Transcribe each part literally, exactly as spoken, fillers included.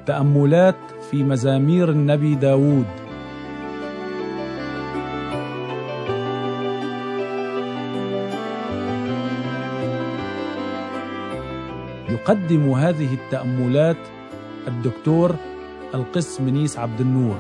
تأملات في مزامير النبي داود. يقدم هذه التأملات الدكتور القس منيس عبد النور.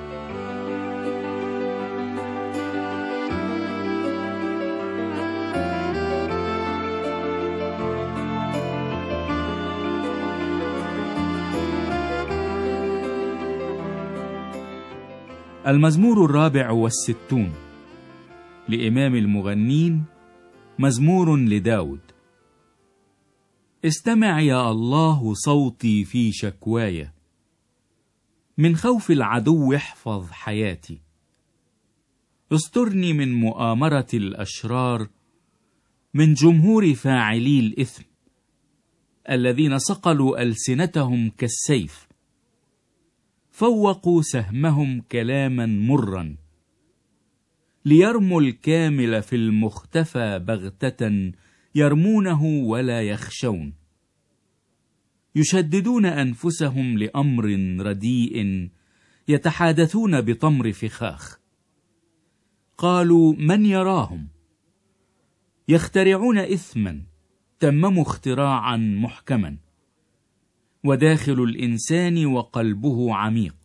المزمور الرابع والستون لإمام المغنين، مزمور لداود. استمع يا الله صوتي في شكواي، من خوف العدو احفظ حياتي. استرني من مؤامرة الأشرار، من جمهور فاعلي الإثم الذين صقلوا ألسنتهم كالسيف، فوقوا سهمهم كلاما مرا، ليرموا الكامل في المختفى بغتة، يرمونه ولا يخشون. يشددون أنفسهم لأمر رديء، يتحادثون بطمر فخاخ. قالوا من يراهم؟ يخترعون إثما، تمموا اختراعا محكما. وداخل الإنسان وقلبه عميق،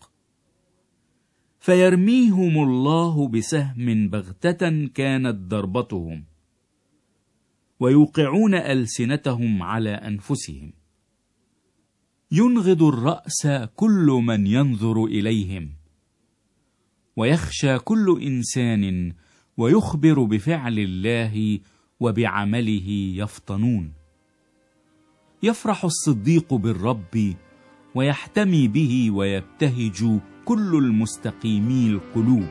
فيرميهم الله بسهم بغتة كانت ضربتهم، ويوقعون ألسنتهم على أنفسهم. ينغض الرأس كل من ينظر إليهم، ويخشى كل إنسان، ويخبر بفعل الله وبعمله يفطنون. يفرح الصديق بالرب، ويحتمي به ويبتهج كل المستقيمي القلوب.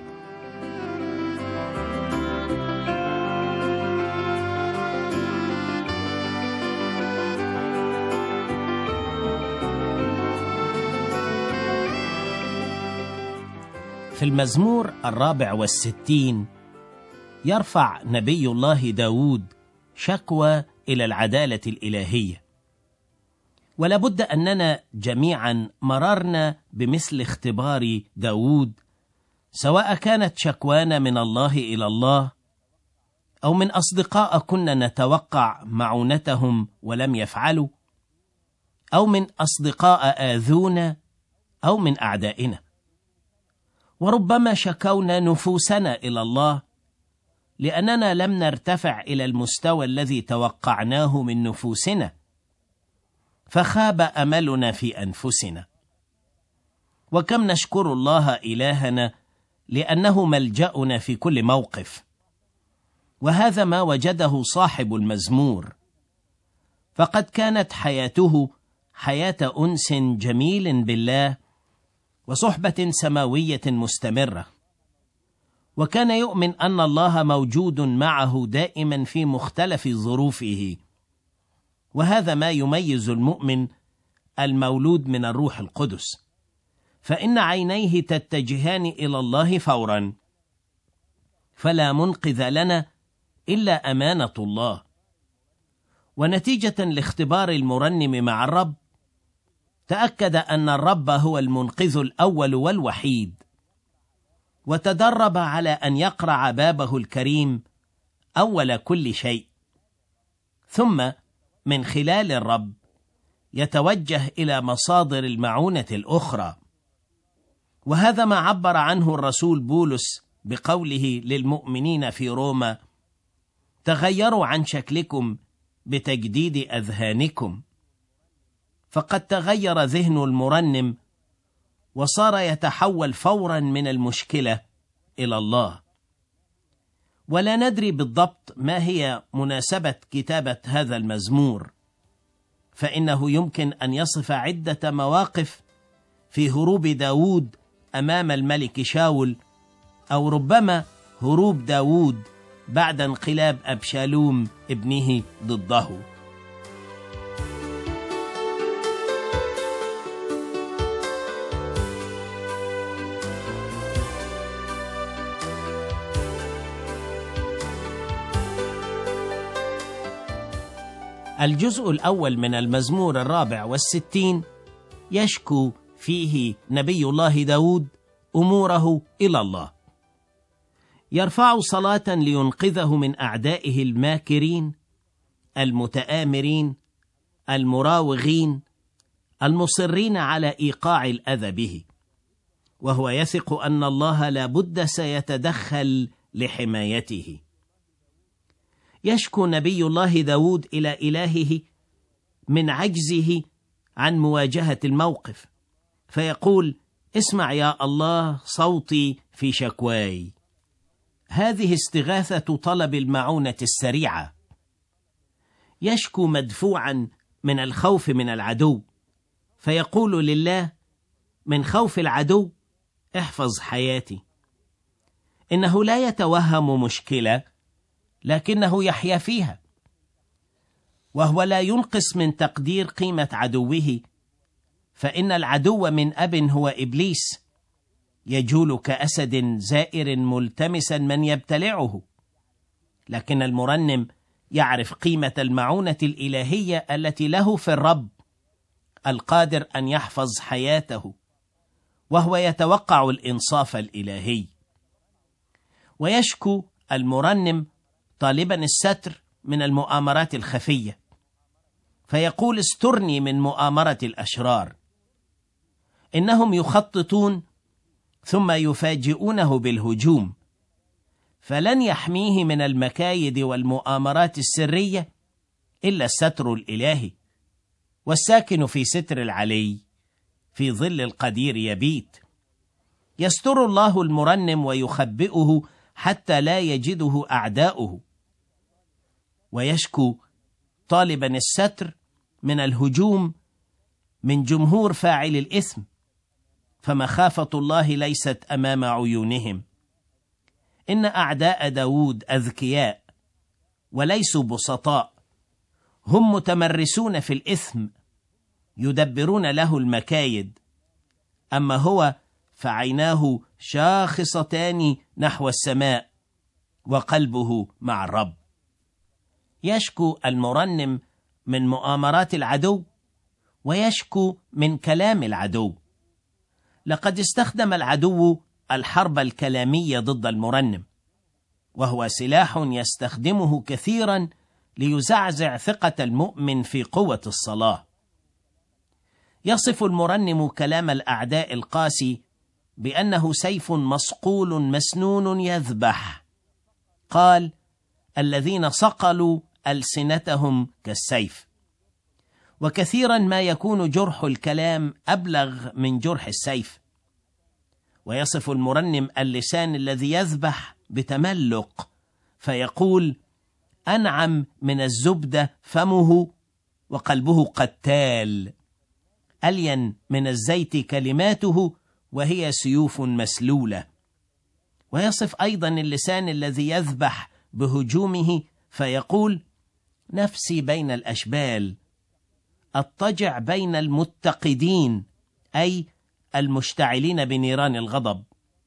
في المزمور الرابع والستين يرفع نبي الله داود شكوى إلى العدالة الإلهية. ولابد أننا جميعا مررنا بمثل اختبار داود، سواء كانت شكوانا من الله إلى الله، أو من أصدقاء كنا نتوقع معونتهم ولم يفعلوا، أو من أصدقاء آذونا، أو من أعدائنا. وربما شكونا نفوسنا إلى الله لأننا لم نرتفع إلى المستوى الذي توقعناه من نفوسنا، فخاب أملنا في أنفسنا. وكم نشكر الله إلهنا لأنه ملجأنا في كل موقف. وهذا ما وجده صاحب المزمور، فقد كانت حياته حياة أنس جميل بالله وصحبة سماوية مستمرة، وكان يؤمن أن الله موجود معه دائما في مختلف ظروفه. وهذا ما يميز المؤمن المولود من الروح القدس، فإن عينيه تتجهان إلى الله فورا، فلا منقذ لنا إلا أمانة الله. ونتيجة لاختبار المرنم مع الرب، تأكد أن الرب هو المنقذ الأول والوحيد، وتدرب على أن يقرع بابه الكريم أول كل شيء، ثم من خلال الرب يتوجه إلى مصادر المعونة الأخرى. وهذا ما عبر عنه الرسول بولس بقوله للمؤمنين في روما: تغيروا عن شكلكم بتجديد أذهانكم. فقد تغير ذهن المرنم، وصار يتحول فورا من المشكلة إلى الله. ولا ندري بالضبط ما هي مناسبة كتابة هذا المزمور، فإنه يمكن أن يصف عدة مواقف في هروب داود أمام الملك شاول، أو ربما هروب داود بعد انقلاب أبشالوم ابنه ضده. الجزء الأول من المزمور الرابع والستين يشكو فيه نبي الله داود أموره إلى الله. يرفع صلاة لينقذه من أعدائه الماكرين المتآمرين المراوغين المصرين على إيقاع الأذى به، وهو يثق أن الله لا بد سيتدخل لحمايته. يشكو نبي الله داود إلى إلهه من عجزه عن مواجهة الموقف، فيقول: اسمع يا الله صوتي في شكواي. هذه استغاثة طلب المعونة السريعة. يشكو مدفوعا من الخوف من العدو، فيقول لله: من خوف العدو احفظ حياتي. إنه لا يتوهم مشكلة، لكنه يحيا فيها، وهو لا ينقص من تقدير قيمة عدوه، فإن العدو من أب هو إبليس، يجول كأسد زائر ملتمسا من يبتلعه. لكن المرنم يعرف قيمة المعونة الإلهية التي له في الرب القادر أن يحفظ حياته، وهو يتوقع الإنصاف الإلهي. ويشكو المرنم طالبا الستر من المؤامرات الخفية، فيقول: استرني من مؤامرة الأشرار. إنهم يخططون ثم يفاجئونه بالهجوم، فلن يحميه من المكايد والمؤامرات السرية إلا الستر الإلهي، والساكن في ستر العلي في ظل القدير يبيت. يستر الله المرنم ويخبئه حتى لا يجده أعداؤه. ويشكو طالبا الستر من الهجوم من جمهور فاعل الإثم، فمخافة الله ليست أمام عيونهم. إن أعداء داود أذكياء وليسوا بسطاء، هم متمرسون في الإثم، يدبرون له المكايد، أما هو فعيناه شاخصتان نحو السماء وقلبه مع الرب. يشكو المرنم من مؤامرات العدو، ويشكو من كلام العدو. لقد استخدم العدو الحرب الكلامية ضد المرنم، وهو سلاح يستخدمه كثيرا ليزعزع ثقة المؤمن في قوة الصلاة. يصف المرنم كلام الأعداء القاسي بأنه سيف مصقول مسنون يذبح. قال: الذين صقلوا ألسنتهم كالسيف. وكثيرا ما يكون جرح الكلام أبلغ من جرح السيف. ويصف المرنم اللسان الذي يذبح بتملق، فيقول: أنعم من الزبدة فمه وقلبه قتال، ألين من الزيت كلماته وهي سيوف مسلولة. ويصف أيضا اللسان الذي يذبح بهجومه، فيقول: نفسي بين الأشبال، أضطجع بين المتقدين، أي المشتعلين بنيران الغضب.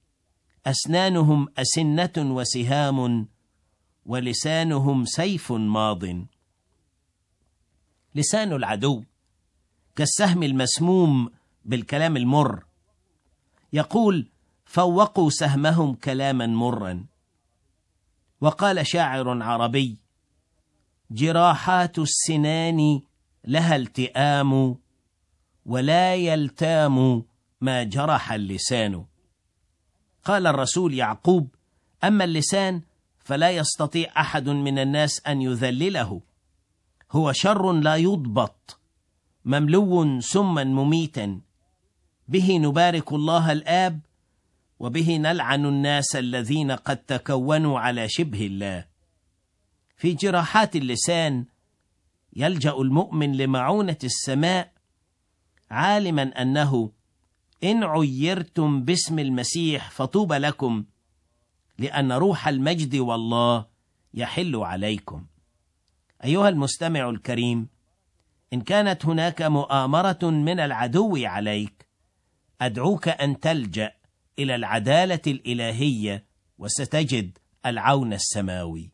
أسنانهم أسنة وسهام، ولسانهم سيف ماض. لسان العدو كالسهم المسموم بالكلام المر. يقول: فوقوا سهمهم كلاما مرا. وقال شاعر عربي: جراحات السنان لها التئام، ولا يلتام ما جرح اللسان. قال الرسول يعقوب: أما اللسان فلا يستطيع أحد من الناس أن يذلله، هو شر لا يضبط، مملو سما مميتا، به نبارك الله الآب، وبه نلعن الناس الذين قد تكونوا على شبه الله. في جراحات اللسان يلجأ المؤمن لمعونة السماء، عالما أنه إن عيرتم باسم المسيح فطوبى لكم، لأن روح المجد والله يحل عليكم. أيها المستمع الكريم، إن كانت هناك مؤامرة من العدو عليك، أدعوك أن تلجأ إلى العدالة الإلهية، وستجد العون السماوي.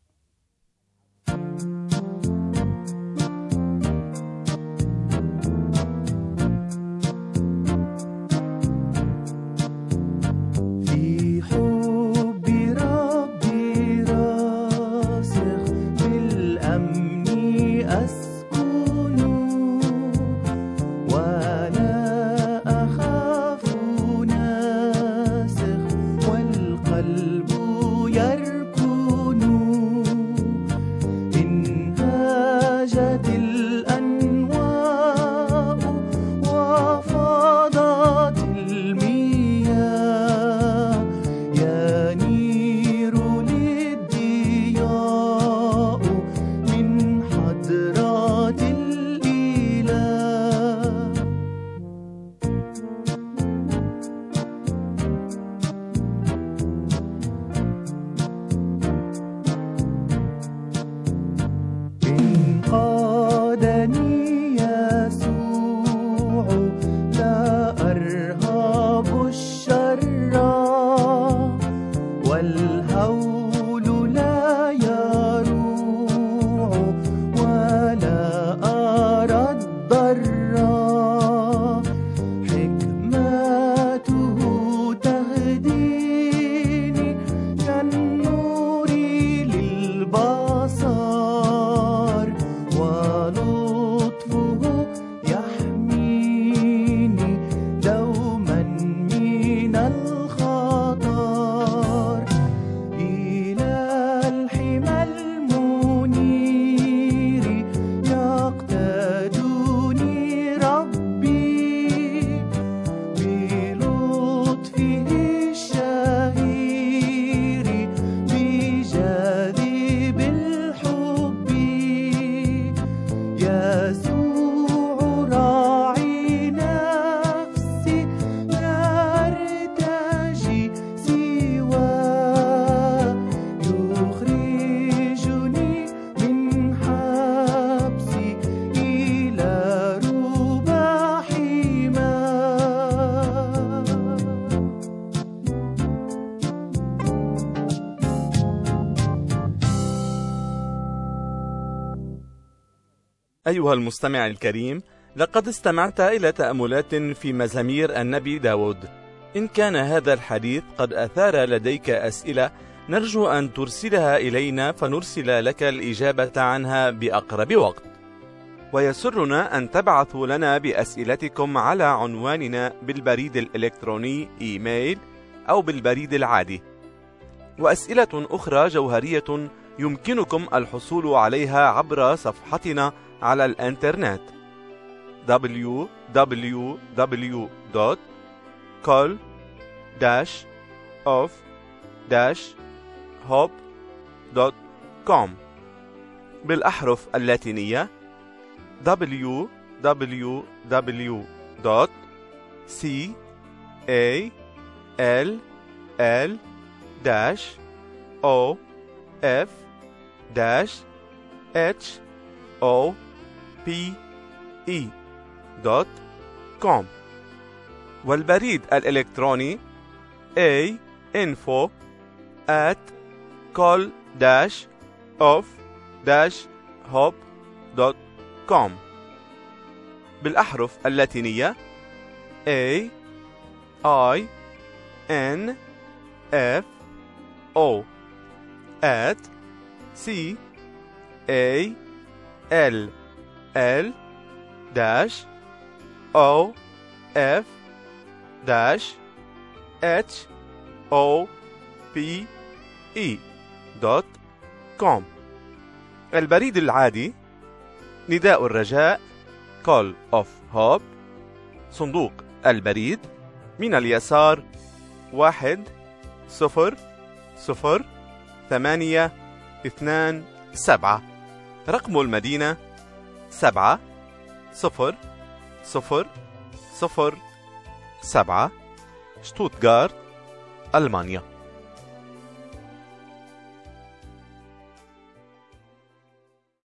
أيها المستمع الكريم، لقد استمعت إلى تأملات في مزامير النبي داود. إن كان هذا الحديث قد أثار لديك أسئلة، نرجو أن ترسلها إلينا فنرسل لك الإجابة عنها بأقرب وقت. ويسرنا أن تبعثوا لنا بأسئلتكم على عنواننا بالبريد الإلكتروني إيميل أو بالبريد العادي. وأسئلة أخرى جوهرية يمكنكم الحصول عليها عبر صفحتنا على الإنترنت دبليو دبليو دبليو دوت كول داش أوف داش هوب دوت كوم بالأحرف اللاتينية دبليو دبليو دبليو دوت سي إيه إل إل داش أو إف داش إتش أو بي إي دوت كوم، والبريد الإلكتروني A info at call dash of dash hop دوت كوم بالأحرف اللاتينية A I N F O at C A L L dash O F dash H O P E دوت كوم. البريد العادي نداء الرجاء Call of Hope، صندوق البريد من اليسار واحد صفر صفر ثمانية اثنان سبعة، رقم المدينة سبعة صفر صفر صفر سبعة، شتوتغارت، ألمانيا.